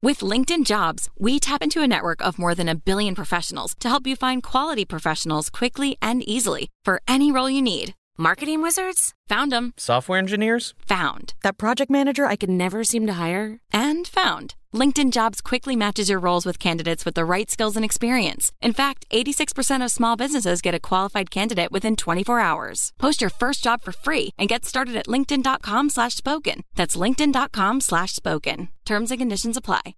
With LinkedIn Jobs, we tap into a network of more than 1 billion professionals to help you find quality professionals quickly and easily for any role you need. Marketing wizards? Found them. Software engineers? Found. That project manager I could never seem to hire? And found. LinkedIn Jobs quickly matches your roles with candidates with the right skills and experience. In fact, 86% of small businesses get a qualified candidate within 24 hours. Post your first job for free and get started at linkedin.com/spoken. That's linkedin.com/spoken. Terms and conditions apply.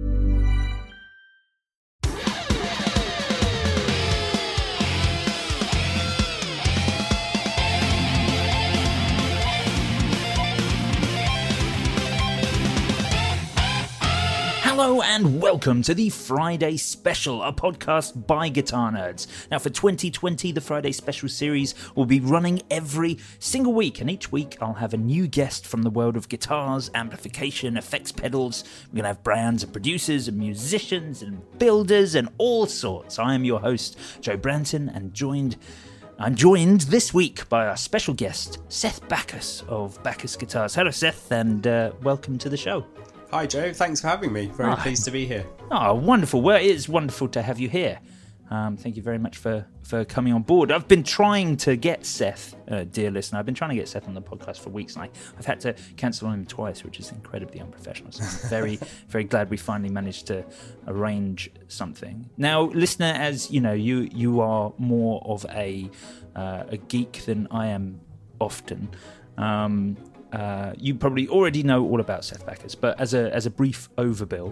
Hello and welcome to the Friday Special, a podcast by Guitar Nerds. Now for 2020, the Friday Special series will be running every single week, and each week I'll have a new guest from the world of guitars, amplification, effects pedals. We're going to have brands and producers and musicians and builders and all sorts. I am your host, Joe Branton, and I'm joined this week by our special guest, Seth Backus of Backus Guitars. Hello Seth, and welcome to the show. Hi Joe, thanks for having me. Very pleased to be here. Oh, wonderful. Well, it is wonderful to have you here. Thank you very much for coming on board. I've been trying to get Seth, dear listener, I've been trying to get Seth on the podcast for weeks, and I've had to cancel on him twice, which is incredibly unprofessional. So I'm very, very glad we finally managed to arrange something. Now, listener, as you know, you are more of a geek than I am often. You probably already know all about Seth Backus, but as a brief overview,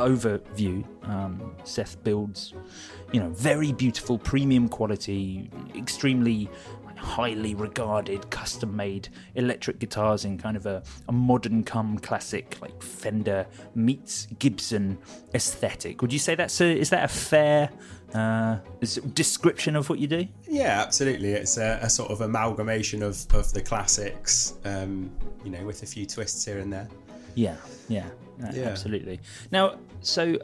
Seth builds, very beautiful, premium quality, extremely highly regarded, custom-made electric guitars in kind of a modern come classic, like Fender meets Gibson aesthetic. Would you say is that a fair description of what you do? Yeah, absolutely. It's a sort of amalgamation of the classics, with a few twists here and there. Yeah, absolutely. Now, so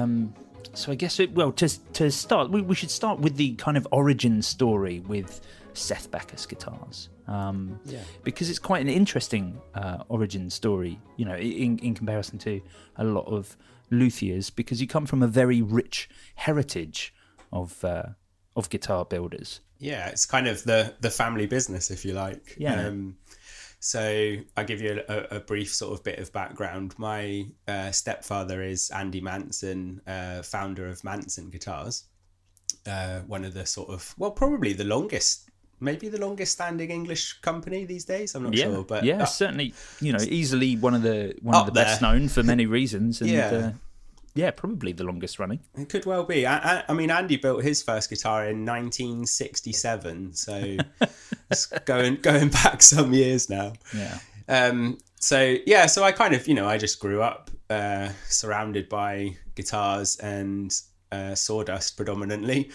I guess to start, we should start with the kind of origin story with Seth Backus Guitars, because it's quite an interesting origin story, in comparison to a lot of luthiers, because you come from a very rich heritage of guitar builders. Yeah, it's kind of the family business, if you like. Yeah. So I'll give you a brief sort of bit of background. My stepfather is Andy Manson, founder of Manson Guitars, one of the sort of, probably the longest standing English company these days. I'm not sure, but certainly, easily one of the best known for many reasons, and probably the longest running. It could well be. I mean, Andy built his first guitar in 1967, so it's going back some years now. Yeah. So I kind of, I just grew up surrounded by guitars and sawdust predominantly.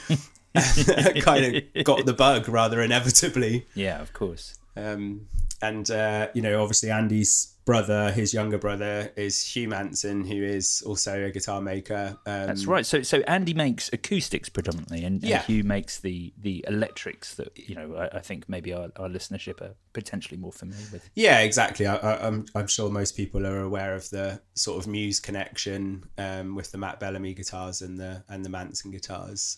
Kind of got the bug rather inevitably. Yeah, of course. Obviously Andy's brother, his younger brother, is Hugh Manson, who is also a guitar maker. That's right. So Andy makes acoustics predominantly, and Hugh makes the electrics that I think maybe our listenership are potentially more familiar with. Yeah, exactly. I'm sure most people are aware of the sort of Muse connection with the Matt Bellamy guitars and the Manson guitars.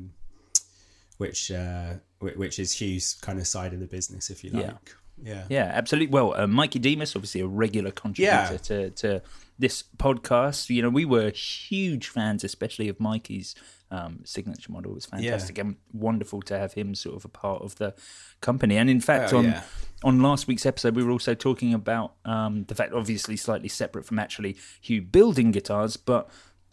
Which is Hugh's kind of side of the business, if you like. Yeah, absolutely. Well, Mikey Demas, obviously a regular contributor to this podcast. We were huge fans, especially of Mikey's signature model. It was fantastic and wonderful to have him sort of a part of the company. And in fact, on last week's episode, we were also talking about the fact, obviously slightly separate from actually Hugh building guitars, but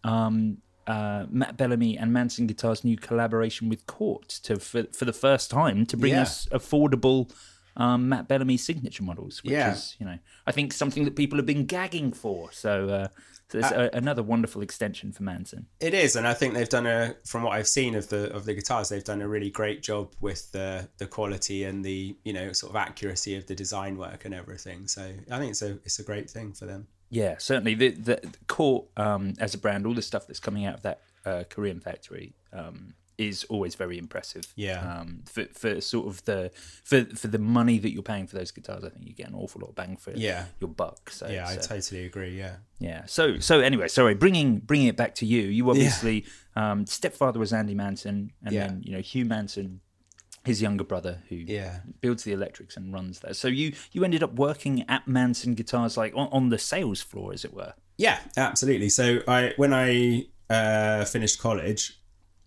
Matt Bellamy and Manson Guitars' new collaboration with Cort for the first time to bring us affordable Matt Bellamy signature models, which is, I think something that people have been gagging for. So it's another wonderful extension for Manson. It is, and I think they've done from what I've seen of the guitars, they've done a really great job with the quality and the sort of accuracy of the design work and everything. So I think it's a great thing for them. Yeah, certainly. The Cort as a brand, all the stuff that's coming out of that Korean factory is always very impressive. Yeah. For sort of for the money that you're paying for those guitars, I think you get an awful lot of bang for your buck. So yeah, I totally agree. Yeah. Yeah. So anyway, sorry, bringing it back to you. You obviously stepfather was Andy Manson, and then Hugh Manson, his younger brother, who builds the electrics and runs that. So you ended up working at Manson Guitars, like on the sales floor, as it were. Yeah, absolutely. So when I finished college,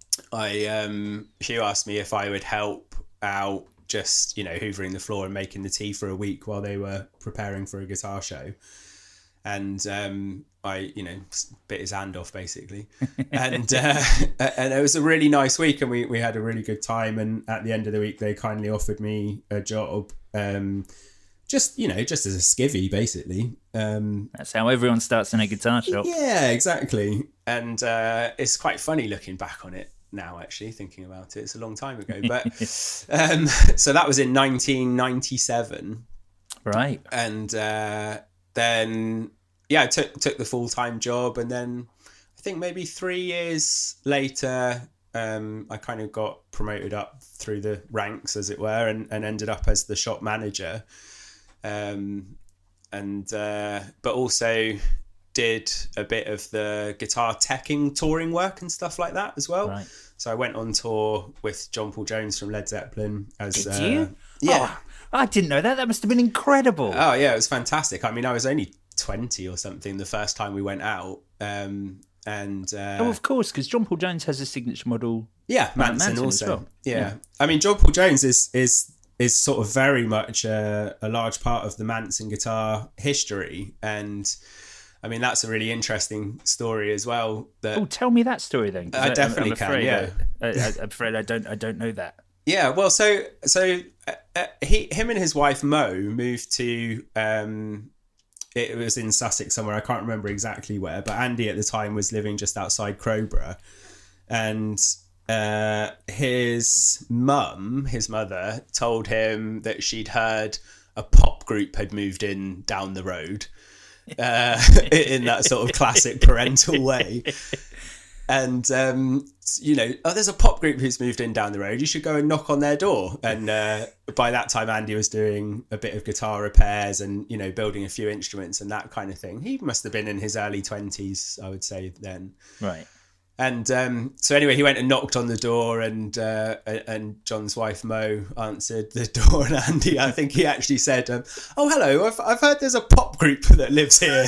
Hugh asked me if I would help out, just hoovering the floor and making the tea for a week while they were preparing for a guitar show. And I bit his hand off basically, and it was a really nice week, and we had a really good time. And at the end of the week, they kindly offered me a job, just as a skivvy basically. That's how everyone starts in a guitar shop. Yeah, exactly. And it's quite funny looking back on it now, actually thinking about it. It's a long time ago, but so that was in 1997, right? And then I took the full-time job, and then I think maybe 3 years later I kind of got promoted up through the ranks, as it were, and ended up as the shop manager, but also did a bit of the guitar teching, touring work and stuff like that as well. Right. So I went on tour with John Paul Jones from Led Zeppelin. Did you? Yeah. Oh, I didn't know that. That must have been incredible. Oh yeah, it was fantastic. I mean, I was only 20 or something the first time we went out. Of course, because John Paul Jones has a signature model. Yeah, Manson also. As well. Yeah. I mean, John Paul Jones is sort of very much a large part of the Manson guitar history, and I mean that's a really interesting story as well. Tell me that story then. I definitely can. Yeah, I'm afraid I don't know that. Yeah, well, so him and his wife Mo moved to. It was in Sussex somewhere. I can't remember exactly where, but Andy at the time was living just outside Crowborough, and his mother, told him that she'd heard a pop group had moved in down the road, in that sort of classic parental way. And, there's a pop group who's moved in down the road. You should go and knock on their door. And by that time, Andy was doing a bit of guitar repairs and, building a few instruments and that kind of thing. He must have been in his early 20s, I would say then. Right. And so anyway, he went and knocked on the door, and John's wife Mo answered the door, and Andy, I think he actually said, "Oh, hello, I've heard there's a pop group that lives here,"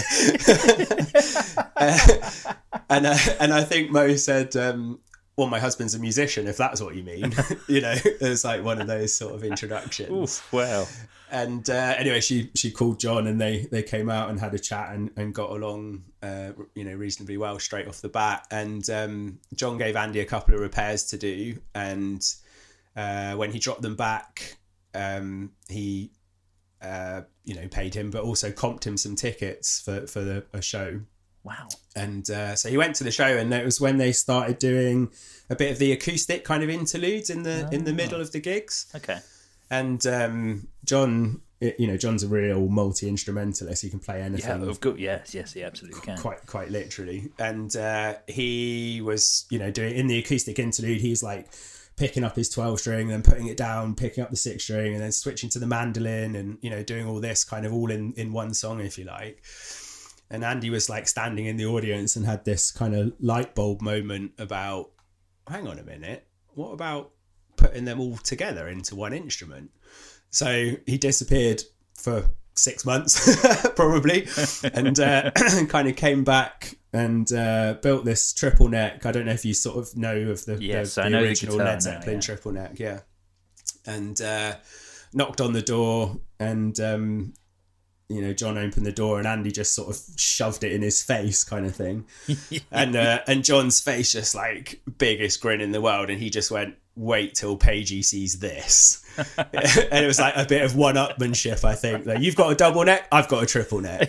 and I think Mo said, "Well, my husband's a musician, if that's what you mean." It was like one of those sort of introductions. Oof, wow. And anyway, she called John, and they came out and had a chat and got along, reasonably well straight off the bat. And John gave Andy a couple of repairs to do, and when he dropped them back, he paid him, but also comped him some tickets for a show. Wow. And so he went to the show, and it was when they started doing a bit of the acoustic kind of interludes in the middle of the gigs. Okay. And John, John's a real multi-instrumentalist. He can play anything. Yeah, of course. Yes, he absolutely can. Quite literally. And he was, doing in the acoustic interlude, he's like picking up his 12-string, then putting it down, picking up the 6-string, and then switching to the mandolin, and doing all this kind of all in one song, if you like. And Andy was like standing in the audience and had this kind of light bulb moment about, hang on a minute, what about putting them all together into one instrument? So he disappeared for 6 months probably, and kind of came back and built this triple neck. I don't know if you sort of know of the original Led Zeppelin triple neck, and knocked on the door, and John opened the door, and Andy just sort of shoved it in his face, kind of thing. And John's face just like biggest grin in the world, and he just went, "Wait till Pagey sees this." And it was like a bit of one-upmanship, I think. Like, you've got a double neck, I've got a triple neck.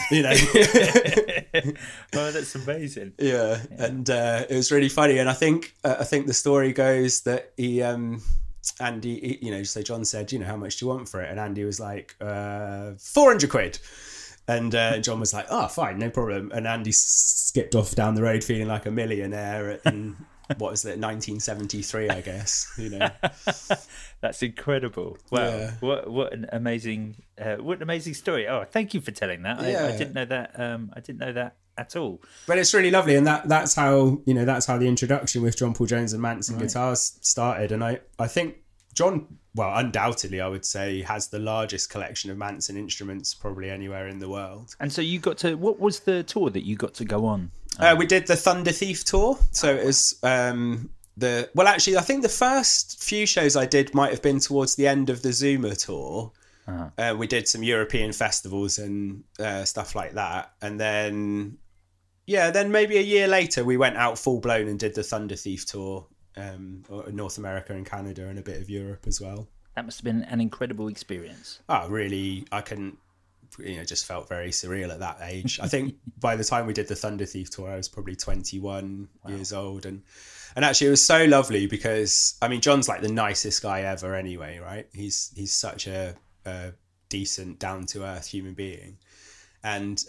Oh, that's amazing. Yeah. And it was really funny. And I think the story goes that Andy, so John said, how much do you want for it? And Andy was like, 400 quid. And John was like, "Oh, fine, no problem." And Andy skipped off down the road feeling like a millionaire. And what was it, 1973, I guess. You know, that's incredible. Wow, yeah. What an amazing story. Oh, thank you for telling that. Yeah. I didn't know that. I didn't know that at all. But it's really lovely, and that's how the introduction with John Paul Jones and Manson guitars started. And I think John, well, undoubtedly, I would say, has the largest collection of Manson instruments probably anywhere in the world. And so you got to, what was the tour that you got to go on? We did the Thunder Thief tour. So it was actually, I think the first few shows I did might have been towards the end of the Zuma tour. Uh-huh. We did some European festivals and stuff like that. And then maybe a year later, we went out full blown and did the Thunder Thief tour. North America and Canada and a bit of Europe as well. That must have been an incredible experience. Oh, really? I couldn't, just felt very surreal at that age. I think by the time we did the Thunder Thief tour, I was probably 21 years old. And actually it was so lovely because, I mean, John's like the nicest guy ever anyway, right? He's such a decent, down-to-earth human being. And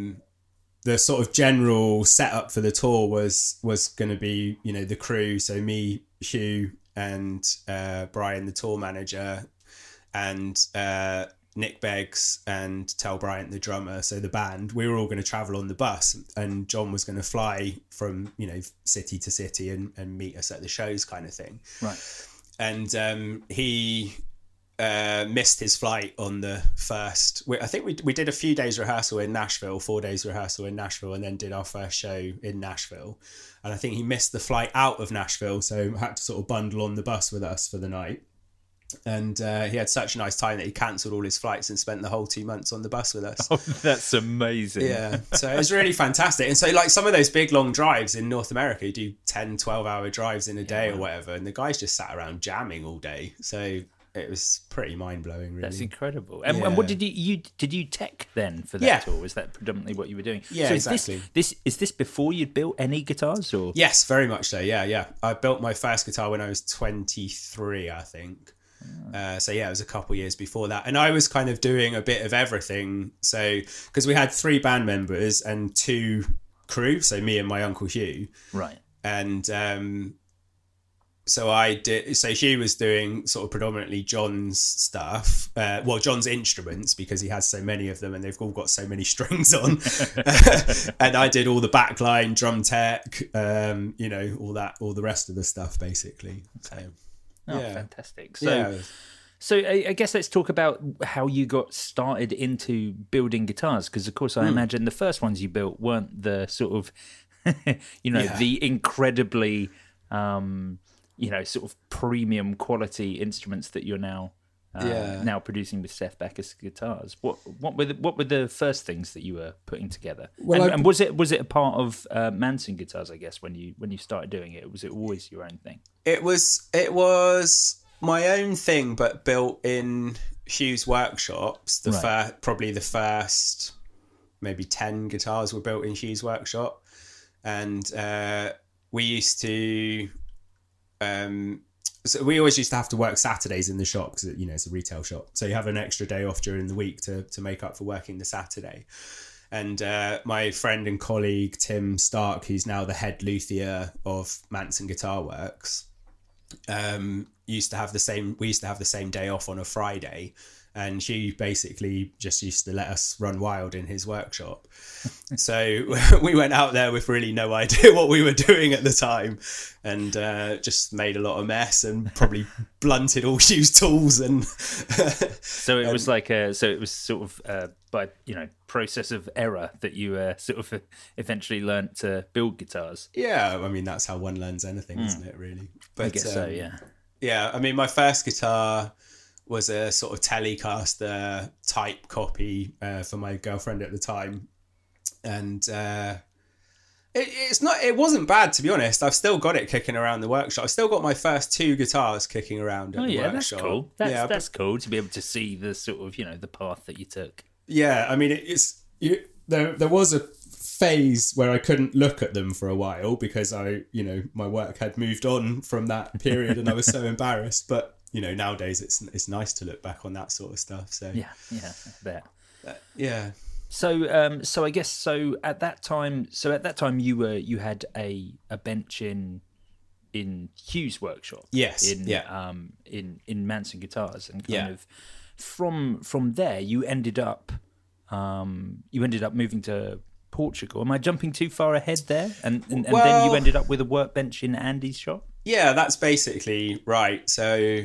the sort of general setup for the tour was going to be, the crew. So me, Hugh, and Brian, the tour manager, and Nick Beggs and Tel Bryant, the drummer. So the band, we were all going to travel on the bus, and John was going to fly from, city to city and meet us at the shows kind of thing. Right. And he missed his flight on the first. I think we did a few days rehearsal in Nashville, 4 days rehearsal in Nashville, and then did our first show in Nashville. And I think he missed the flight out of Nashville, so had to sort of bundle on the bus with us for the night. And he had such a nice time that he cancelled all his flights and spent the whole 2 months on the bus with us. Oh, that's amazing. Yeah, so it was really fantastic. And so like some of those big long drives in North America, you do 10, 12-hour drives in a day or whatever, and the guys just sat around jamming all day. So it was pretty mind-blowing, really. That's incredible. And what did you tech then for that tour? Was that predominantly what you were doing? Yeah, so exactly. Is this before you'd built any guitars? Or Yes, very much so, yeah. I built my first guitar when I was 23, I think. So it was a couple years before that. And I was kind of doing a bit of everything. So, because we had 3 band members and 2 crew, so me and my Uncle Hugh. Right. And so Hugh was doing sort of predominantly John's stuff, John's instruments, because he has so many of them and they've all got so many strings on. And I did all the backline, drum tech, all the rest of the stuff basically. So, fantastic. So I guess let's talk about how you got started into building guitars, because of course I imagine the first ones you built weren't the sort of, the incredibly, sort of premium quality instruments that you're now producing with Seth Backus guitars. What were the first things that you were putting together? Well, and was it a part of Manson guitars? I guess when you started doing it, was it always your own thing? It was my own thing, but built in Hugh's workshops. Probably the first maybe 10 guitars were built in Hugh's workshop, and we used to. So we always used to have to work Saturdays in the shop because it's a retail shop. So you have an extra day off during the week to make up for working the Saturday. And my friend and colleague Tim Stark, who's now the head luthier of Manson Guitar Works, used to have the same day off on a Friday. And she basically just used to let us run wild in his workshop. So we went out there with really no idea what we were doing at the time, and just made a lot of mess and probably blunted all Hugh's tools. And so it was sort of by process of error that you sort of eventually learnt to build guitars. Yeah, I mean that's how one learns anything, isn't it? Really, but I guess so. Yeah. Yeah, I mean my first guitar was a sort of Telecaster type copy for my girlfriend at the time, and it wasn't bad, to be honest. I've still got it kicking around the workshop. I've still got my first 2 guitars kicking around at the workshop. That's cool. That's cool to be able to see the sort of the path that you took. Yeah, I mean there was a phase where I couldn't look at them for a while because my work had moved on from that period and I was so embarrassed, but nowadays it's nice to look back on that sort of stuff. So yeah, I bet. Yeah. So I guess at that time you had a bench in Hugh's workshop. Yes. In Manson Guitars, and kind of from there you ended up moving to Portugal. Am I jumping too far ahead there? And then you ended up with a workbench in Andy's shop? Yeah, that's basically right. So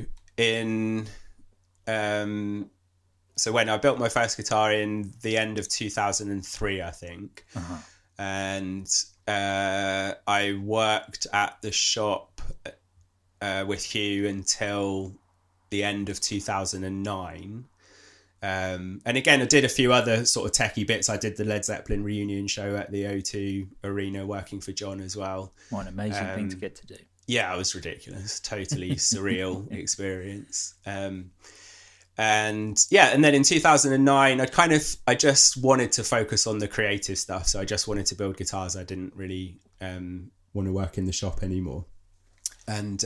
so when I built my first guitar in the end of 2003, I think, and I worked at the shop with Hugh until the end of 2009. And again, I did a few other sort of techie bits. I did the Led Zeppelin reunion show at the O2 Arena working for John as well. What an amazing thing to get to do. Yeah, it was ridiculous. Totally surreal experience. And then in 2009, I just wanted to focus on the creative stuff. So I just wanted to build guitars. I didn't really want to work in the shop anymore. And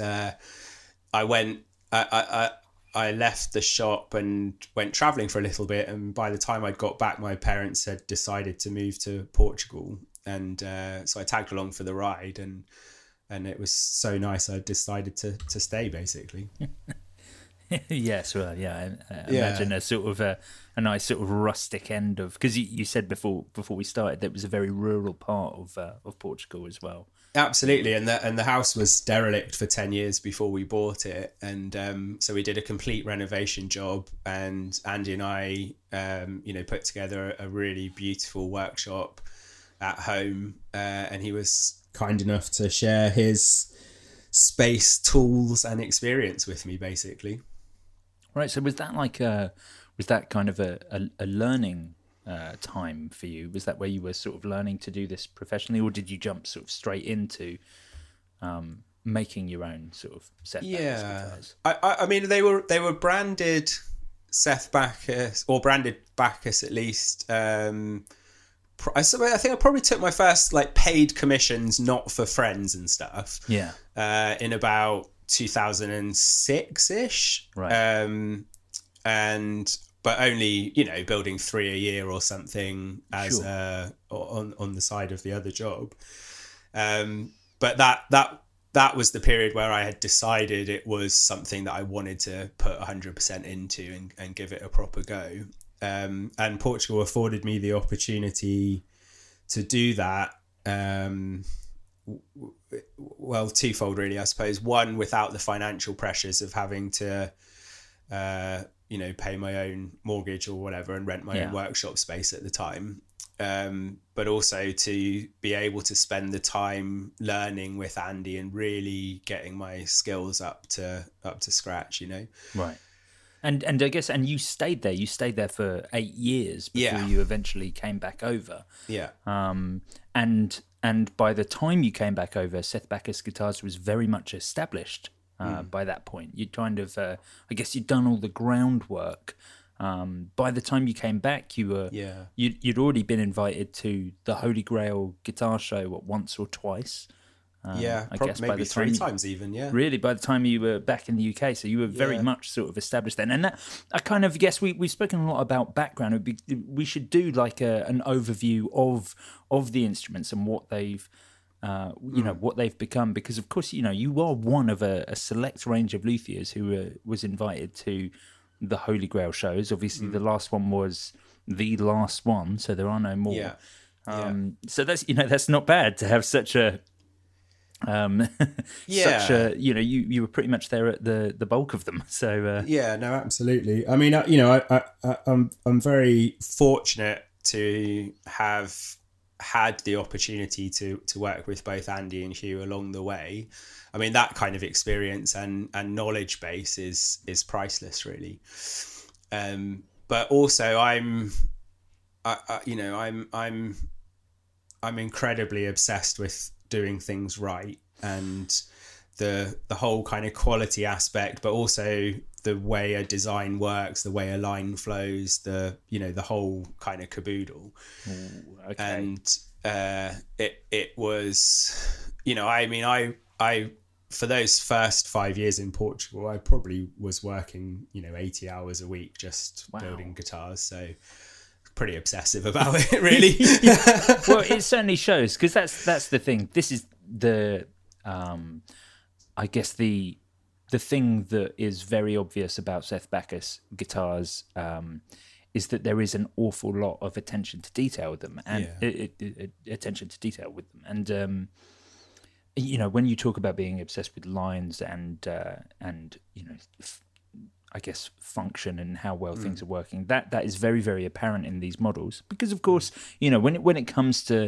I left the shop and went traveling for a little bit. And by the time I'd got back, my parents had decided to move to Portugal. And so I tagged along for the ride, and it was so nice. I decided to stay, basically. Yes, well, yeah. I imagine a sort of a nice sort of rustic end of, because you said before we started that it was a very rural part of Portugal as well. Absolutely, and the house was derelict for 10 years before we bought it, and so we did a complete renovation job, and Andy and I, put together a really beautiful workshop at home, and he was kind enough to share his space, tools, and experience with me, basically. Right. So was that kind of a learning time for you? Was that where you were sort of learning to do this professionally, or did you jump sort of straight into making your own sort of Seth Backus guitars? I mean, they were branded Seth Backus, or branded Backus at least. I think I probably took my first like paid commissions, not for friends and stuff. Yeah. In about 2006-ish. Right. But only, building 3 a year or something as on the side of the other job. But that was the period where I had decided it was something that I wanted to put 100% into and give it a proper go. And Portugal afforded me the opportunity to do that. Well, twofold really, I suppose. One, without the financial pressures of having to, pay my own mortgage or whatever and rent my own workshop space at the time. But also to be able to spend the time learning with Andy and really getting my skills up to scratch, Right. And I guess, and you stayed there for 8 years before you eventually came back over. Yeah. And by the time you came back over, Seth Backus Guitars was very much established by that point. You'd kind of, I guess you'd done all the groundwork. By the time you came back, you'd already been invited to the Holy Grail Guitar Show once or twice. I guess maybe by the time 3 times even, yeah. Really, by the time you were back in the UK, so you were very much sort of established then. And that, I kind of guess we've spoken a lot about background. We should do like an overview of the instruments and what they've, what they've become. Because of course, you are one of a select range of luthiers who was invited to the Holy Grail shows. Obviously, the last one was the last one, so there are no more. Yeah. So that's not bad to have such a. Such a you were pretty much there at the bulk of them. So no, absolutely. I mean, I'm very fortunate to have had the opportunity to work with both Andy and Hugh along the way. I mean, that kind of experience and knowledge base is priceless, really. But also, I'm incredibly obsessed with doing things right, and the whole kind of quality aspect, but also the way a design works, the way a line flows, the whole kind of caboodle. Ooh, okay. And it was, I for those first 5 years in Portugal, I probably was working 80 hours a week just building guitars. So pretty obsessive about it, really. Well, it certainly shows, because that's the thing. This is the I guess the thing that is very obvious about Seth Backus guitars is that there is an awful lot of attention to detail with them, and attention to detail with them. And you know, when you talk about being obsessed with lines and you know, I guess function and how well things are working, that is very, very apparent in these models. Because of course, you know, when it comes to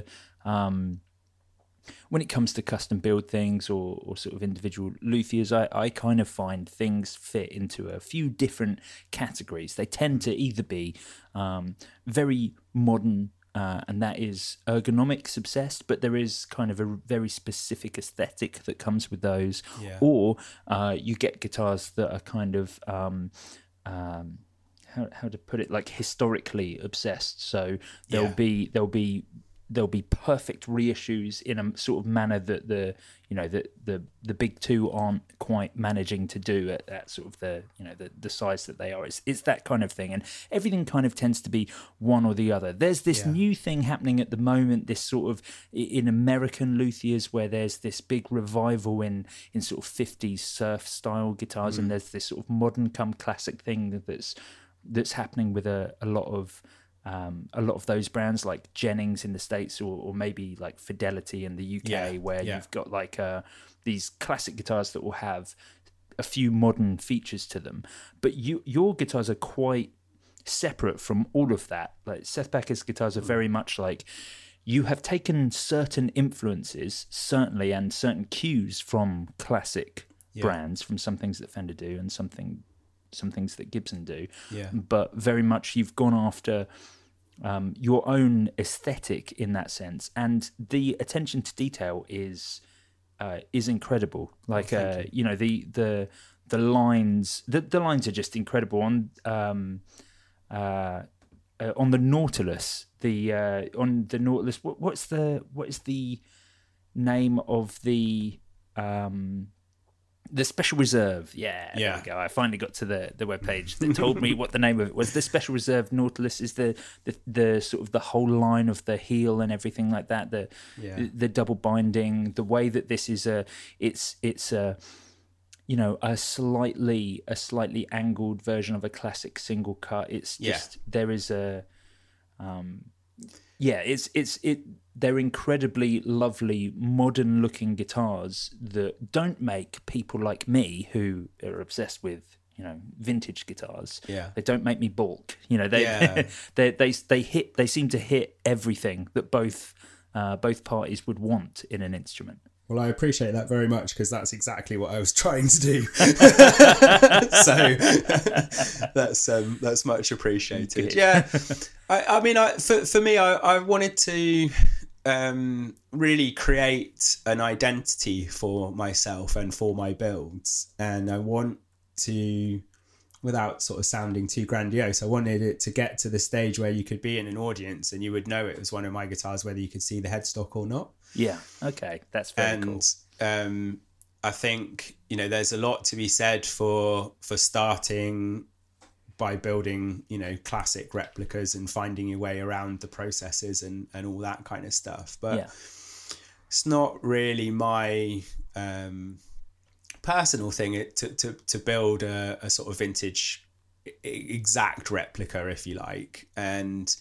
custom build things or sort of individual luthiers, I kind of find things fit into a few different categories. They tend to either be very modern, and that is ergonomics obsessed, but there is kind of a very specific aesthetic that comes with those. Yeah. Or you get guitars that are kind of how to put it, like historically obsessed. So there'll be perfect reissues in a sort of manner that the big two aren't quite managing to do at sort of the size that they are. It's that kind of thing, and everything kind of tends to be one or the other. There's this new thing happening at the moment, this sort of in American luthiers, where there's this big revival in sort of 50s surf style guitars, and there's this sort of modern come classic thing that's happening with a lot of those brands, like Jennings in the States, or maybe like Fidelity in the UK, where you've got like these classic guitars that will have a few modern features to them. But your guitars are quite separate from all of that. Like Seth Backus guitars are very much like, you have taken certain influences, certainly, and certain cues from classic brands, from some things that Fender do and some things that Gibson do, but very much you've gone after your own aesthetic in that sense, and the attention to detail is incredible. Like you know, the lines are just incredible on the Nautilus. What is the name of the Special Reserve? There we go. I finally got to the webpage that told me what the name of it was. The Special Reserve Nautilus is the sort of the whole line of the heel and everything like that. The double binding, the way that this is it's a you know, a slightly angled version of a classic single cut. It's just there is a they're incredibly lovely, modern-looking guitars that don't make people like me, who are obsessed with, you know, vintage guitars. Yeah, they don't make me balk. You know, they seem to hit everything that both parties would want in an instrument. Well, I appreciate that very much, because that's exactly what I was trying to do. So that's much appreciated. Good. Yeah, I mean, for me, I wanted to really create an identity for myself and for my builds, and I want to, without sort of sounding too grandiose, I wanted it to get to the stage where you could be in an audience and you would know it was one of my guitars, whether you could see the headstock or not. Yeah, okay, that's very cool. And I think, you know, there's a lot to be said for starting by building, you know, classic replicas and finding your way around the processes and all that kind of stuff. But it's not really my personal thing to build a sort of vintage exact replica, if you like. And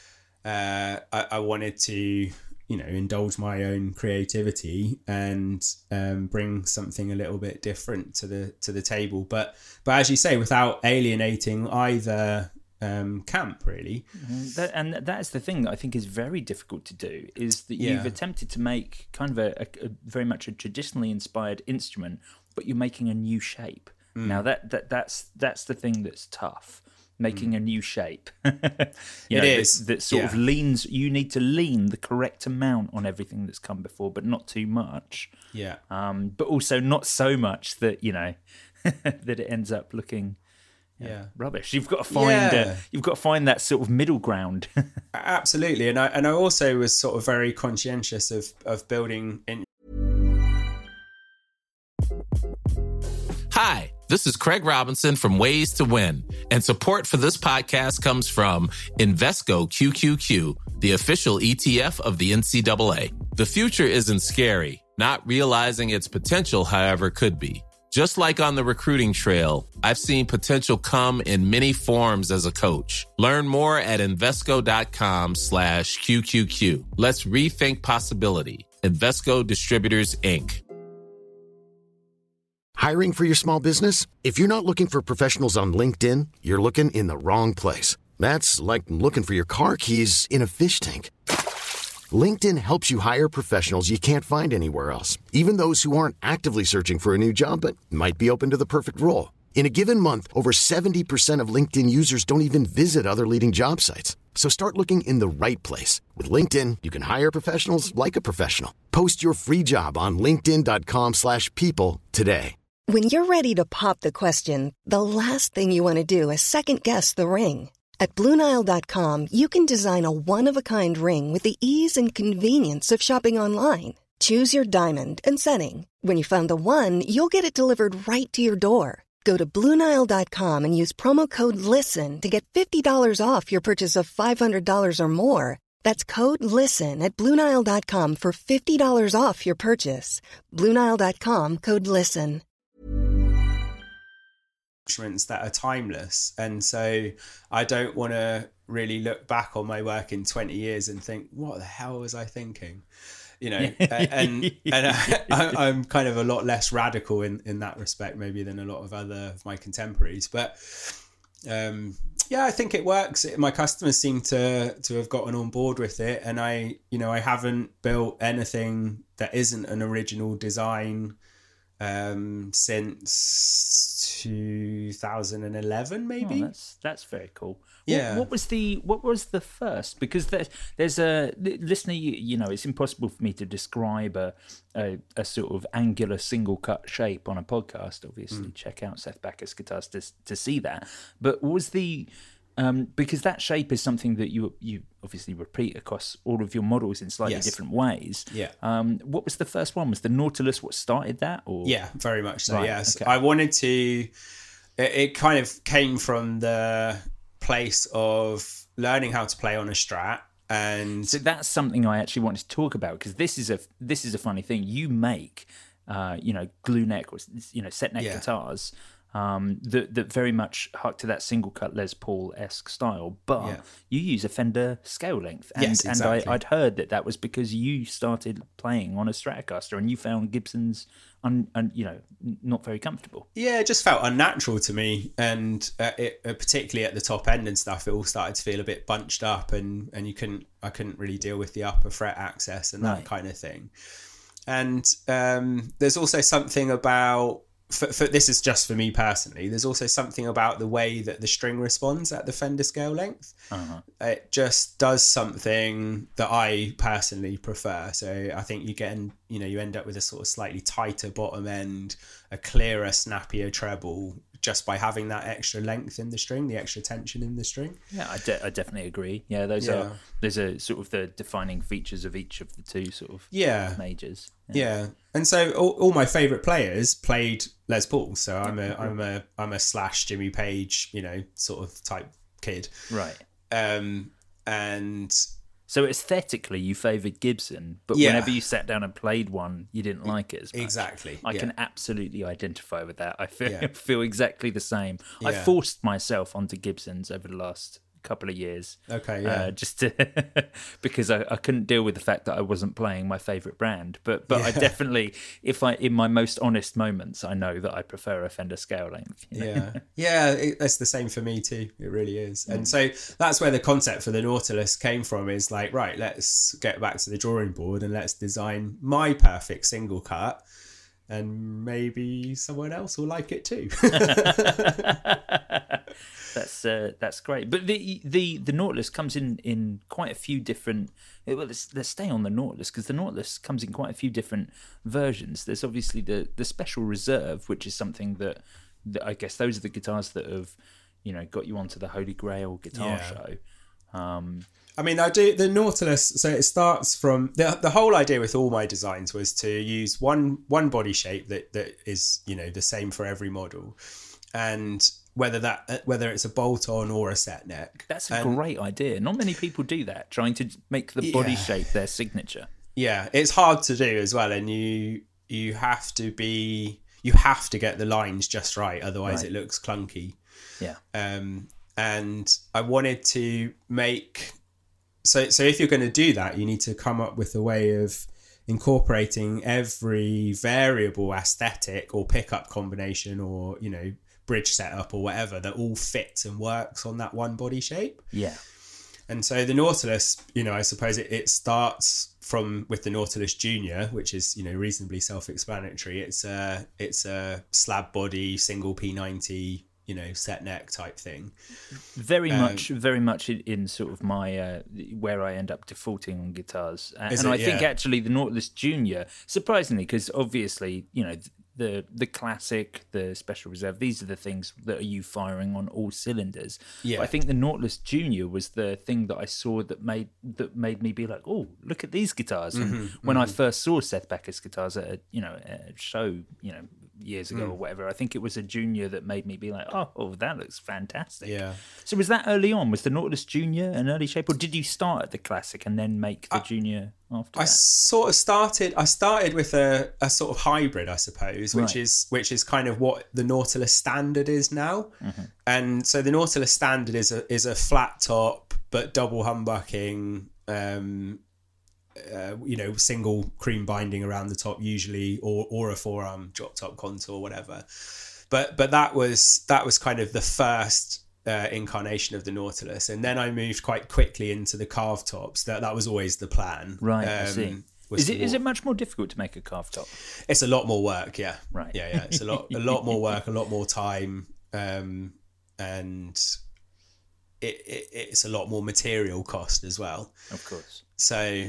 I wanted to, you know, indulge my own creativity and bring something a little bit different to the table, but as you say, without alienating either camp, really. And that is the thing that I think is very difficult to do, is that you've attempted to make kind of a very much a traditionally inspired instrument, but you're making a new shape. Now that's the thing that's tough. Making a new shape. It is. That sort of leans, you need to lean the correct amount on everything that's come before, but not too much. Yeah. But also not so much that, you know, that it ends up looking rubbish. You've got to find that sort of middle ground. Absolutely. And I also was sort of very conscientious of building in. Hi, this is Craig Robinson from Ways to Win, and support for this podcast comes from Invesco QQQ, the official ETF of the NCAA. The future isn't scary. Not realizing its potential, however, could be. Just like on the recruiting trail, I've seen potential come in many forms as a coach. Learn more at Invesco.com/QQQ. Let's rethink possibility. Invesco Distributors, Inc. Hiring for your small business? If you're not looking for professionals on LinkedIn, you're looking in the wrong place. That's like looking for your car keys in a fish tank. LinkedIn helps you hire professionals you can't find anywhere else, even those who aren't actively searching for a new job but might be open to the perfect role. In a given month, over 70% of LinkedIn users don't even visit other leading job sites. So start looking in the right place. With LinkedIn, you can hire professionals like a professional. Post your free job on linkedin.com/people today. When you're ready to pop the question, the last thing you want to do is second-guess the ring. At BlueNile.com, you can design a one-of-a-kind ring with the ease and convenience of shopping online. Choose your diamond and setting. When you find the one, you'll get it delivered right to your door. Go to BlueNile.com and use promo code LISTEN to get $50 off your purchase of $500 or more. That's code LISTEN at BlueNile.com for $50 off your purchase. BlueNile.com, code LISTEN. That are timeless, and so I don't want to really look back on my work in 20 years and think, what the hell was I thinking, you know? I'm kind of a lot less radical in that respect maybe than a lot of other of my contemporaries, but yeah, I think it works. My customers seem to have gotten on board with it, and I haven't built anything that isn't an original design since 2011 maybe. Oh, that's very cool. Yeah. What was the first? Because there's a listener. You know, it's impossible for me to describe a sort of angular single cut shape on a podcast. Obviously, check out Seth Backus Guitars to see that. But what was the because that shape is something that you obviously repeat across all of your models in slightly different ways. Yeah. What was the first one? Was the Nautilus what started that? Or yeah, very much so. Right, Yes, okay. I wanted to. It kind of came from the place of learning how to play on a Strat, and so that's something I actually wanted to talk about, because this is a funny thing. You make glue neck or set neck guitars that very much hark to that single cut Les Paul-esque style, but you use a Fender scale length, and yes, exactly. and I'd heard that was because you started playing on a Stratocaster and you found Gibson's not very comfortable. Yeah, it just felt unnatural to me, and it particularly at the top end and stuff, it all started to feel a bit bunched up, and I couldn't really deal with the upper fret access and that kind of thing. And there's also something about for this is just for me personally. There's also something about the way that the string responds at the Fender scale length. Uh-huh. It just does something that I personally prefer. So I think you end up with a sort of slightly tighter bottom end, a clearer, snappier treble, just by having that extra length in the string, the extra tension in the string. Yeah, I definitely agree. Yeah, those are sort of the defining features of each of the two sort of majors. Yeah, and so all my favourite players played Les Paul. So I'm a slash Jimmy Page, sort of type kid. Right. And so aesthetically, you favoured Gibson, but whenever you sat down and played one, you didn't like it as much. Exactly. I can absolutely identify with that. I feel exactly the same. Yeah. I forced myself onto Gibsons over the last couple of years. Okay, yeah. Just to because I couldn't deal with the fact that I wasn't playing my favourite brand. But I definitely, in my most honest moments, I know that I prefer a Fender scale length. That's the same for me too. It really is. And so that's where the concept for the Nautilus came from, is like, right, let's get back to the drawing board and let's design my perfect single cut, and maybe someone else will like it too. That's great. But the Nautilus comes in quite a few different. Well, let's stay on the Nautilus, because the Nautilus comes in quite a few different versions. There's obviously the Special Reserve, which is something that I guess those are the guitars that have got you onto the Holy Grail guitar show. I mean, I do the Nautilus. So it starts from the whole idea with all my designs was to use one body shape that is the same for every model, and whether it's a bolt-on or a set neck. That's a great idea. Not many people do that, trying to make the body shape their signature. Yeah, it's hard to do as well, and you have to get the lines just right, otherwise it looks clunky. Yeah. And I wanted to make so if you're going to do that, you need to come up with a way of incorporating every variable aesthetic or pickup combination or, you know, bridge setup or whatever that all fits and works on that one body shape. Yeah. And so the Nautilus, you know, I suppose it starts with the Nautilus Junior, which is, you know, reasonably self-explanatory. It's a slab body, single P90, you know, set neck type thing. Very much in sort of my where I end up defaulting on guitars, I think actually the Nautilus Junior, surprisingly, because obviously, you know, the classic, the special reserve, these are the things that are you firing on all cylinders. Yeah. But I think the Nautilus Junior was the thing that I saw that made me be like, oh, look at these guitars. And when I first saw Seth Becker's guitars at a show, you know, years ago or whatever, I think it was a Junior that made me be like, oh, that looks fantastic. Yeah. So was that early on? Was the Nautilus Junior an early shape, or did you start at the classic and then make the Junior after that? I started with a sort of hybrid, I suppose, which is kind of what the Nautilus Standard is now. And so the Nautilus Standard is a flat top but double humbucking, you know, single cream binding around the top usually, or a forearm drop top contour, whatever. But that was kind of the first incarnation of the Nautilus, and then I moved quite quickly into the carved tops. That was always the plan. Right, I see. Is it much more difficult to make a carved top? It's a lot more work, yeah. Right. Yeah. It's a lot more work, a lot more time, and it's a lot more material cost as well. Of course. So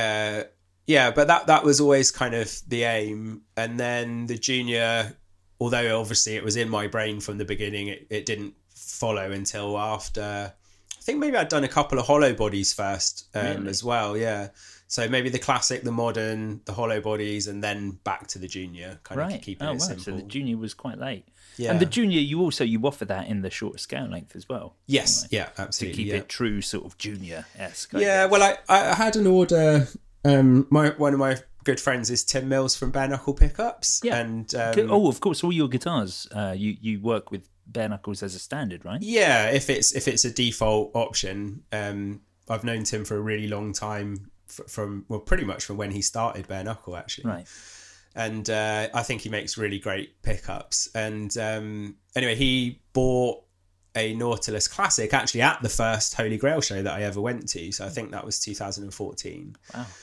but that was always kind of the aim. And then the Junior, although obviously it was in my brain from the beginning, it didn't follow until after. I think maybe I'd done a couple of hollow bodies first as well. Yeah. So maybe the classic, the modern, the hollow bodies, and then back to the Junior, kind of keeping it simple. So the Junior was quite late. Yeah. And the Junior, you offer that in the shorter scale length as well. Yes, anyway, yeah, absolutely. To keep it true, sort of Junior-esque. Yeah, well, I had an order. One of my good friends is Tim Mills from Bare Knuckle Pickups. Yeah. And of course, all your guitars, you work with bare knuckles as a standard, right? Yeah, if it's a default option. I've known Tim for a really long time, pretty much from when he started Bare Knuckle, actually. Right. And I think he makes really great pickups. And anyway, he bought a Nautilus Classic actually at the first Holy Grail show that I ever went to. So I think that was 2014.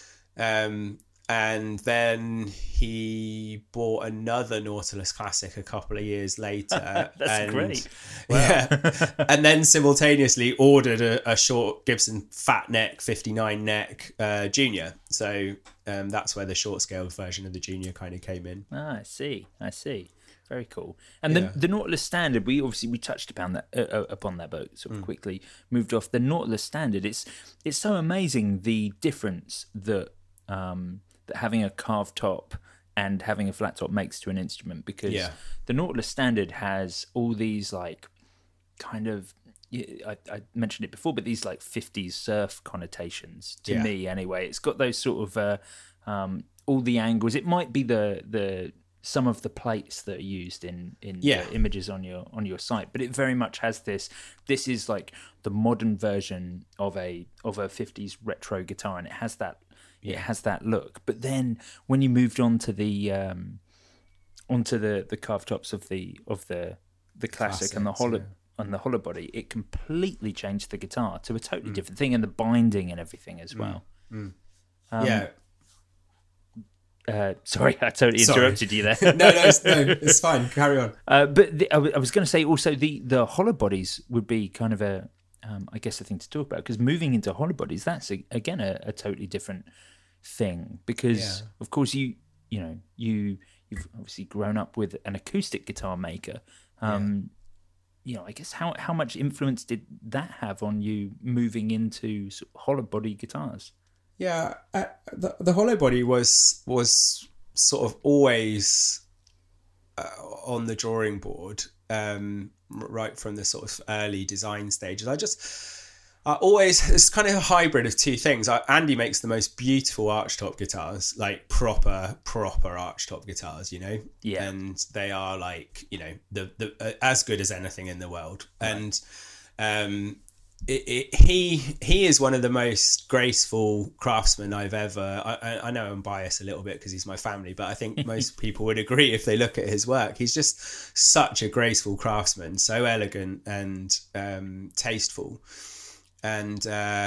Wow. And then he bought another Nautilus Classic a couple of years later. That's great. Wow. Yeah. And then simultaneously ordered a short Gibson fat neck, 59 neck Junior. So that's where the short scale version of the Junior kind of came in. I see. Very cool. And the Nautilus Standard, we touched upon that, but sort of quickly moved off. The Nautilus Standard, it's so amazing the difference that that having a carved top and having a flat top makes to an instrument, because the Nautilus Standard has all these like kind of, I mentioned it before, but these like 50s surf connotations to me anyway. It's got those sort of all the angles. It might be the some of the plates that are used in the images on your site, but it very much has this is like the modern version of a 50s retro guitar, and it has that look. But then when you moved on to the carved tops of the classic and the hollow body, it completely changed the guitar to a totally different thing, and the binding and everything as well. Sorry, I totally interrupted you there. No, it's fine. Carry on. But I was going to say also the hollow bodies would be kind of a thing to talk about, because moving into hollow bodies, that's again a totally different thing, because of course you've obviously grown up with an acoustic guitar maker. I guess how much influence did that have on you moving into sort of hollow body guitars? Yeah, the hollow body was sort of always on the drawing board, right from the sort of early design stages. It's kind of a hybrid of two things. Andy makes the most beautiful archtop guitars, like proper archtop guitars, you know? Yeah. And they are like, you know, the as good as anything in the world. Right. And he is one of the most graceful craftsmen I've ever. I know I'm biased a little bit because he's my family, but I think most people would agree if they look at his work. He's just such a graceful craftsman, so elegant and tasteful. And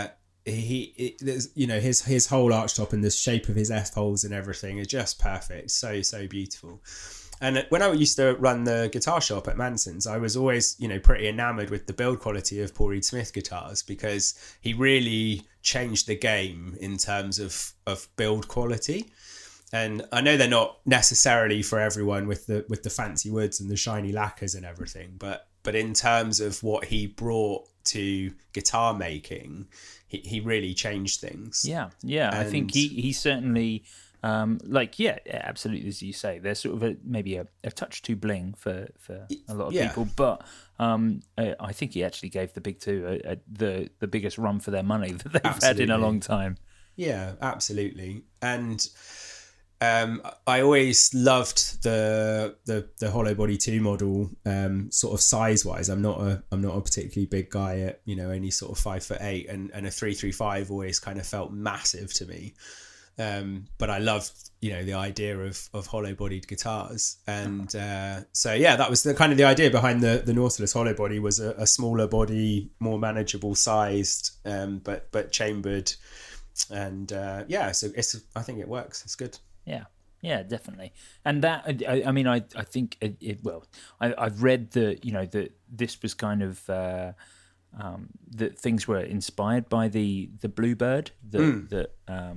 you know, his whole archtop and the shape of his F-holes and everything is just perfect. So beautiful. And when I used to run the guitar shop at Manson's, I was always, you know, pretty enamored with the build quality of Paul Reed Smith guitars, because he really changed the game in terms of build quality. And I know they're not necessarily for everyone with the fancy woods and the shiny lacquers and everything, but in terms of what he brought to guitar making, he really changed things. Yeah. And I think he certainly, absolutely, as you say, they're sort of maybe a touch too bling for a lot of people, but I think he actually gave the Big Two the biggest run for their money that they've had in a long time. Yeah, absolutely. And I always loved the Hollow Body 2 model, sort of size wise. I'm not a particularly big guy at, you know, only sort of 5'8", and a 335 always kind of felt massive to me. But I loved, you know, the idea of hollow bodied guitars. And so that was the kind of the idea behind the Nautilus hollow body, was a smaller body, more manageable sized, but chambered. And so I think it works. It's good. Yeah, definitely. And that, I mean, I think I've read that this was kind of that things were inspired by the Bluebird that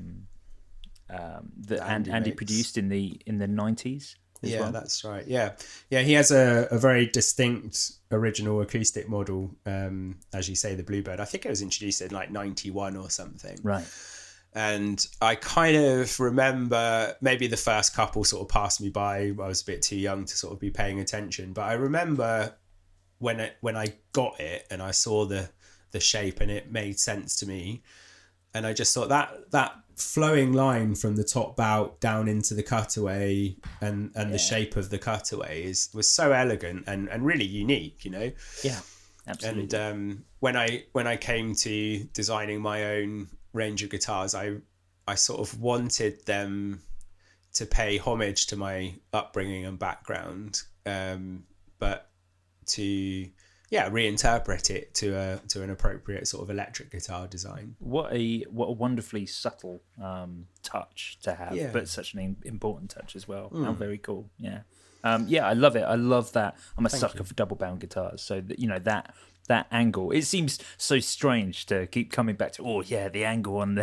Andy produced in the 90s. Well. That's right. Yeah. He has a very distinct original acoustic model, as you say, the Bluebird. I think it was introduced in like 91 or something. Right. And I kind of remember maybe the first couple sort of passed me by. I was a bit too young to sort of be paying attention, but I remember when I got it and I saw the shape and it made sense to me, and I just thought that flowing line from the top bout down into the cutaway and the shape of the cutaway was so elegant and really unique, you know. Yeah, absolutely. And when I came to designing my own range of guitars, I sort of wanted them to pay homage to my upbringing and background, but to reinterpret it to an appropriate sort of electric guitar design. What a wonderfully subtle touch to have, but such an important touch as well. How very cool. Yeah. I love it. I love that. I'm a sucker for double bound guitars, so that, you know, that angle, it seems so strange to keep coming back to the angle on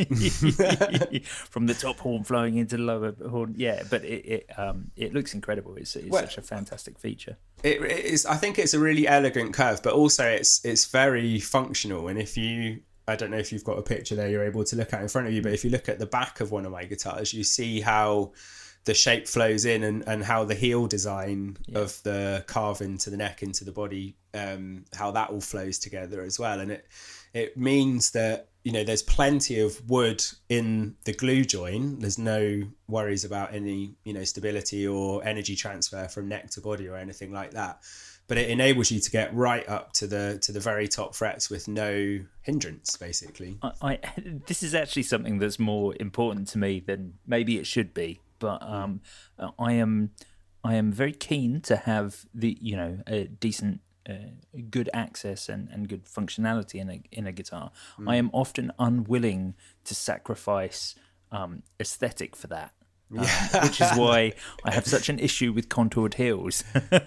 the from the top horn flowing into the lower horn, but it looks incredible. It's such a fantastic feature. It is. I think it's a really elegant curve, but also it's very functional. And I don't know if you've got a picture there you're able to look at in front of you, but if you look at the back of one of my guitars, you see how the shape flows in and how the heel design of the carve into the neck, into the body, how that all flows together as well. And it means that, you know, there's plenty of wood in the glue joint. There's no worries about any, you know, stability or energy transfer from neck to body or anything like that. But it enables you to get right up to the very top frets with no hindrance, basically. This is actually something that's more important to me than maybe it should be. But I am very keen to have a decent, good access and good functionality in a guitar. I am often unwilling to sacrifice aesthetic for that. Which is why I have such an issue with contoured heels.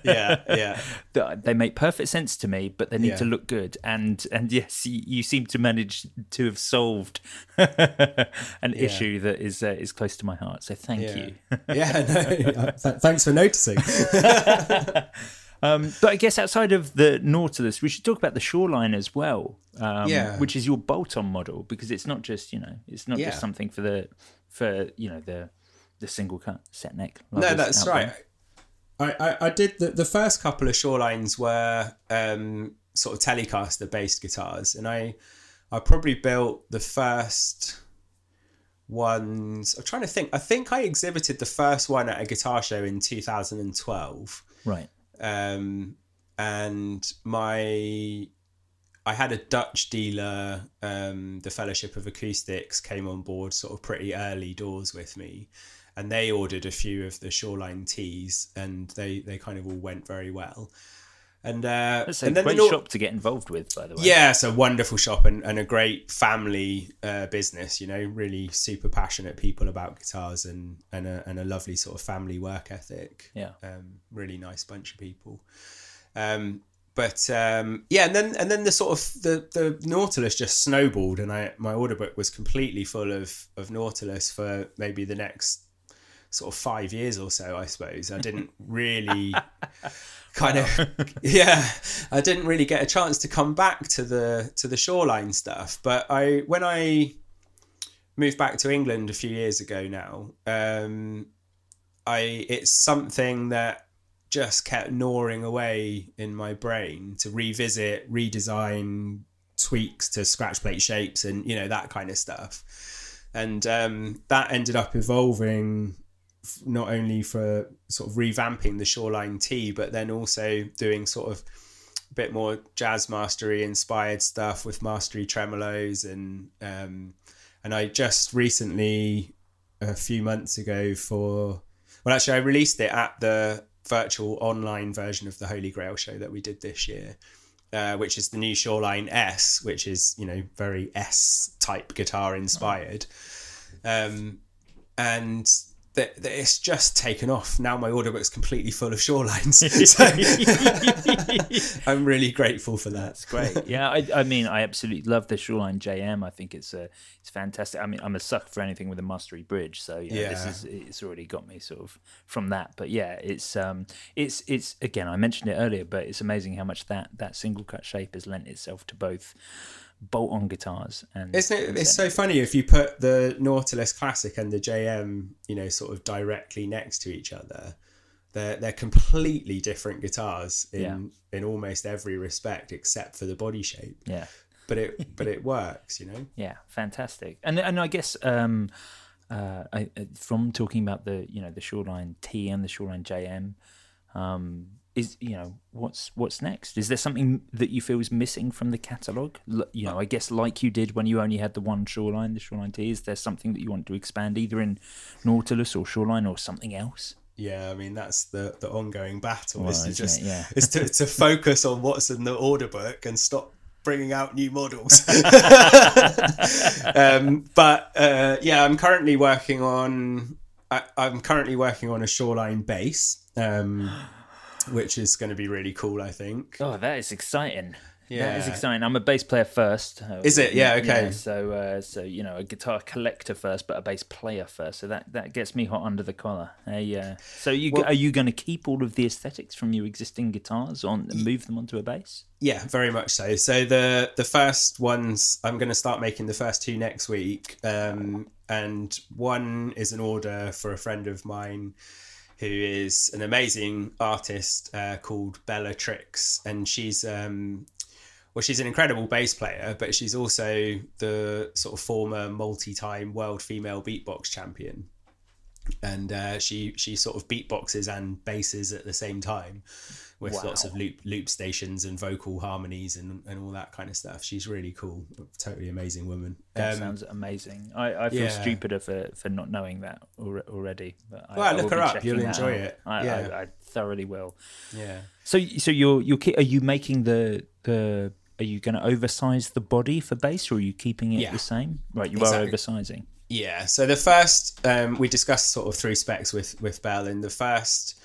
They make perfect sense to me, but they need to look good. And yes, you seem to manage to have solved an issue that is close to my heart. So thank you. Thanks for noticing. But I guess outside of the Nautilus, we should talk about the Shoreline as well, which is your bolt-on model, because it's not just just something for the single cut set neck. No, that's right. I did the first couple of Shorelines were sort of Telecaster based guitars, and I I probably built the first ones. I'm trying to think. I think I exhibited the first one at a guitar show in 2012. Right. And I had a Dutch dealer, the Fellowship of Acoustics, came on board sort of pretty early doors with me, and they ordered a few of the Shoreline teas, and they kind of all went very well. And that's a then great shop to get involved with, by the way. Yeah, it's a wonderful shop and a great family business. You know, really super passionate people about guitars and a lovely sort of family work ethic. Yeah, really nice bunch of people. And then the sort of the Nautilus just snowballed, and my order book was completely full of Nautilus for maybe the next sort of 5 years or so, I suppose. I didn't really I didn't really get a chance to come back to the Shoreline stuff. But when I moved back to England a few years ago now, it's something that just kept gnawing away in my brain to revisit, redesign, tweaks to scratch plate shapes and, you know, that kind of stuff. And that ended up evolving not only for sort of revamping the Shoreline T, but then also doing sort of a bit more jazz mastery inspired stuff with mastery tremolos. And I just recently, a few months ago I released it at the virtual online version of the Holy Grail show that we did this year, which is the new Shoreline S, which is, you know, very S type guitar inspired. And it's just taken off. Now my order book's completely full of Shorelines. So I'm really grateful for that. That's great. Yeah, I mean, I absolutely love the Shoreline JM. I think it's fantastic. I mean, I'm a sucker for anything with a mastery bridge. So it's already got me sort of from that. But yeah, it's again, I mentioned it earlier, but it's amazing how much that single cut shape has lent itself to both bolt-on guitars. And isn't it? It's so funny if you put the Nautilus Classic and the JM, you know, sort of directly next to each other. They're completely different guitars in almost every respect except for the body shape. Yeah, but it works, you know. Yeah, fantastic. And I guess from talking about the Shoreline T and the Shoreline JM, is, you know, what's next? Is there something that you feel is missing from the catalogue? You know, I guess like you did when you only had the one Shoreline, the Shoreline T. Is there something that you want to expand either in Nautilus or Shoreline or something else? Yeah, I mean, that's the ongoing battle, is to focus on what's in the order book and stop bringing out new models. I'm currently working on a Shoreline bass, which is going to be really cool, I think. Oh, that is exciting. Yeah, that is exciting. I'm a bass player first. Is it? Yeah, okay. Yeah, so you know, a guitar collector first, but a bass player first. So that gets me hot under the collar. Are you going to keep all of the aesthetics from your existing guitars and move them onto a bass? Yeah, very much so. So the first ones, I'm going to start making the first two next week. And one is an order for a friend of mine who is an amazing artist called Bellatrix, and she's an incredible bass player, but she's also the sort of former multi-time world female beatbox champion, and she sort of beatboxes and basses at the same time with lots of loop stations and vocal harmonies and all that kind of stuff. She's really cool, totally amazing woman. That sounds amazing. I feel stupider for not knowing that already. But look her up. You'll enjoy it. I thoroughly will. Yeah. So are you making are you going to oversize the body for bass, or are you keeping it the same? Right, you are oversizing. Yeah. So the first, we discussed sort of three specs with Belle. In the first,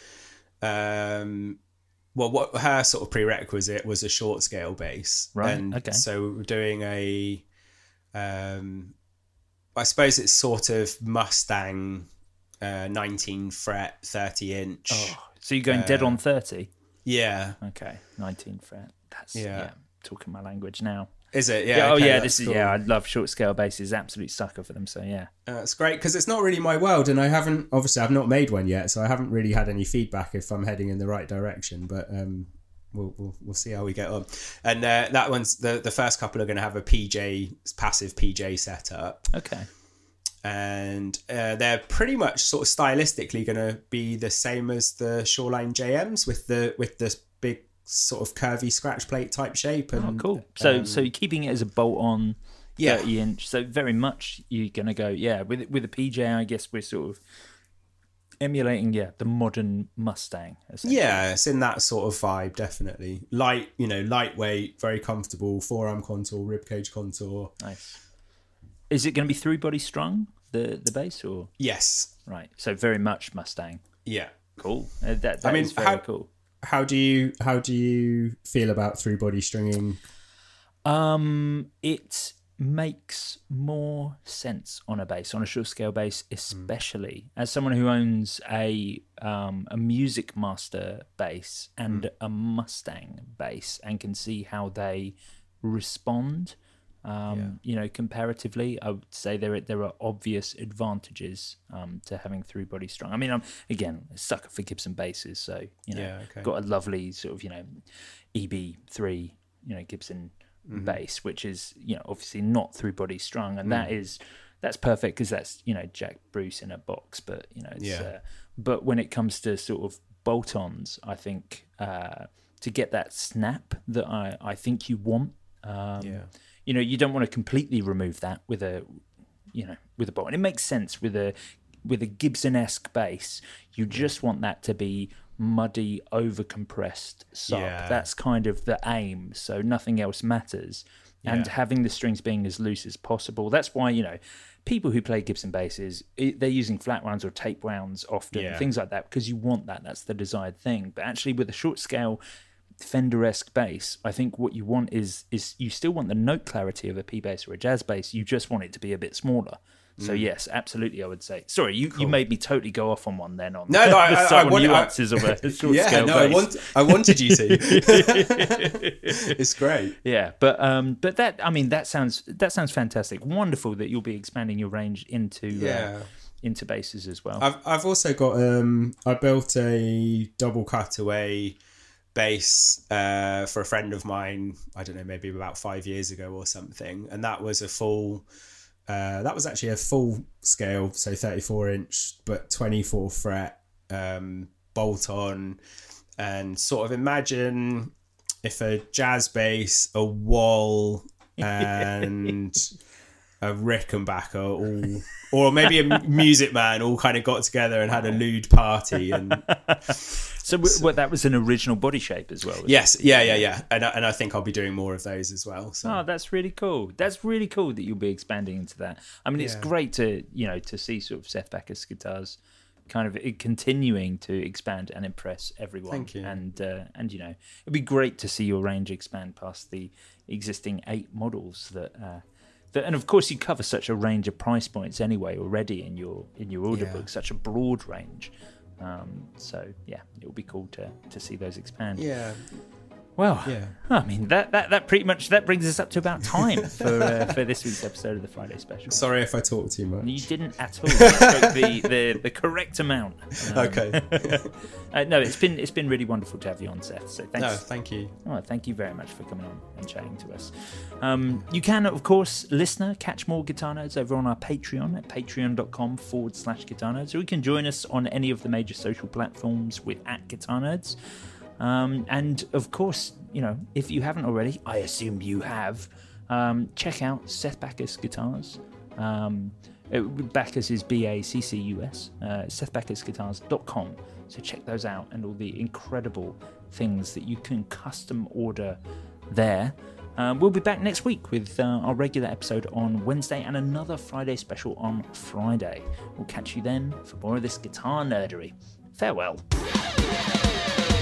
what her sort of prerequisite was a short scale bass. Right. And okay. So we're doing I suppose it's sort of Mustang, 19 fret, 30 inch. Oh, so you're going dead on 30? Yeah. Okay. 19 fret. That's talking my language now. Is it? Yeah. Yeah. Okay, This is cool. I love short scale basses. Absolute sucker for them. So yeah. It's great because it's not really my world, and I've not made one yet, so I haven't really had any feedback if I'm heading in the right direction. But we'll see how we get on. And that one's the first couple are going to have a passive PJ setup. Okay. And they're pretty much sort of stylistically going to be the same as the Shoreline JMs with the big sort of curvy scratch plate type shape. And, cool. So you're keeping it as a bolt-on 30-inch. So very much you're going to go, with a PJ, I guess we're sort of emulating the modern Mustang. Yeah, it's in that sort of vibe, definitely. Lightweight, very comfortable, forearm contour, ribcage contour. Nice. Is it going to be through body strung, the base, or? Yes. Right. So very much Mustang. Yeah. Cool. That is very cool. How do you feel about through body stringing? It makes more sense on a bass, on a short scale bass, especially as someone who owns a Music Master bass and a Mustang bass and can see how they respond. Comparatively, I would say there are obvious advantages to having through body strung. I mean, I'm again a sucker for Gibson basses, so got a lovely sort of EB3 Gibson bass, which is obviously not through body strung, and that's perfect because that's Jack Bruce in a box. But but when it comes to sort of bolt-ons, I think to get that snap that I think you want. You don't want to completely remove that with a bolt. And it makes sense with a Gibson-esque bass. You just want that to be muddy, over-compressed sub. Yeah. That's kind of the aim, so nothing else matters. And having the strings being as loose as possible. That's why, people who play Gibson basses, they're using flat rounds or tape rounds often, things like that, because you want that. That's the desired thing. But actually with a short scale Fender-esque bass, I think what you want is you still want the note clarity of a P bass or a jazz bass. You just want it to be a bit smaller. So yes, absolutely, I would say. Sorry, you made me totally go off on one then on the subtle nuances of a short scale bass. I wanted you to. It's great. Yeah, but that sounds fantastic. Wonderful that you'll be expanding your range into basses as well. I've also got I built a double cutaway bass for a friend of mine, I don't know, maybe about 5 years ago or something, and that was actually a full scale, so 34-inch but 24 fret bolt on, and sort of imagine if a jazz bass, a wall and a Rickenbacker or maybe a Music Man all kind of got together and had a lewd party. And so that was an original body shape as well? Yes, yeah. And I think I'll be doing more of those as well. So. Oh, that's really cool. That's really cool that you'll be expanding into that. I mean, it's great to see sort of Seth Backus guitars kind of continuing to expand and impress everyone. Thank you. And it'd be great to see your range expand past the existing 8 models and of course you cover such a range of price points anyway already in your order book, such a broad range. So it will be cool to see those expand. Yeah. Well, I mean that pretty much brings us up to about time for this week's episode of the Friday Special. Sorry if I talk too much. You didn't at all. You spoke the correct amount. Okay. No, it's been really wonderful to have you on, Seth. So thanks. No, thank you. Oh, thank you very much for coming on and chatting to us. You can, of course, listener, catch more Guitar Nerds over on our Patreon at patreon.com/Guitar Nerds, or you can join us on any of the major social platforms with @Guitar Nerds. And of course, if you haven't already, I assume you have, check out Seth Backus Guitars. Backus is BACCUS, SethBackusGuitars.com. So check those out and all the incredible things that you can custom order there. We'll be back next week with our regular episode on Wednesday and another Friday special on Friday. We'll catch you then for more of this guitar nerdery. Farewell.